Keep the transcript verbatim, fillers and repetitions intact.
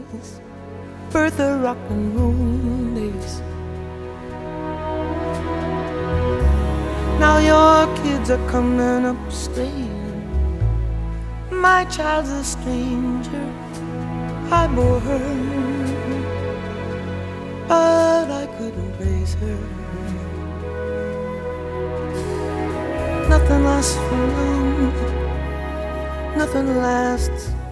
days, birth of rock and roll days. Now your kids are coming up saying, my child's a stranger, I bore her, but I couldn't raise her. Nothing lasts for long, nothing lasts